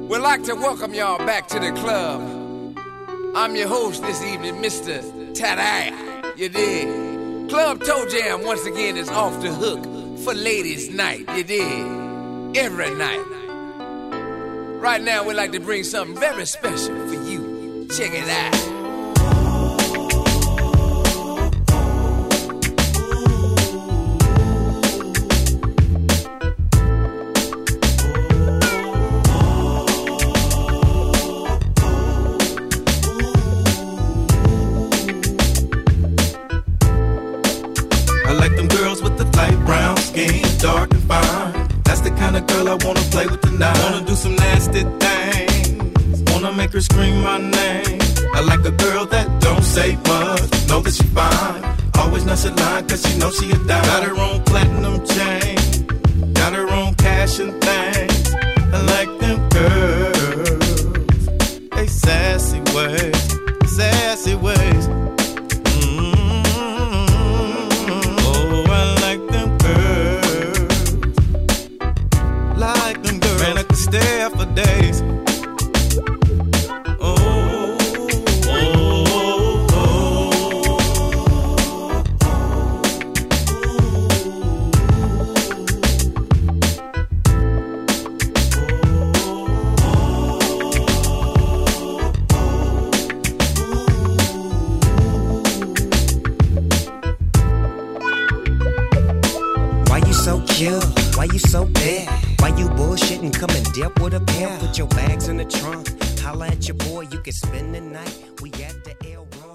We'd like to welcome y'all back to the club. I'm your host this evening, Mr. Tada. You dig? Club Toe Jam once again is off the hook for ladies' night. You dig? Every night. Right now, we'd like to bring something very special for you. Check it out. Dark and fine, that's the kind of girl I wanna play with tonight. Wanna do some nasty things, wanna make her scream my name. I like a girl that don't say much, know that she fine. Always not a line, cause she know she a dime. Got her own platinum chain, got her own cash and things. I like them girls, they sassy ways, sassy ways. Stay up for days. Why you so cute? Why you so bad? Why you bullshitting? Come and dip with a pair. Put your bags in the trunk. Holla at your boy, you can spend the night. We at the L1.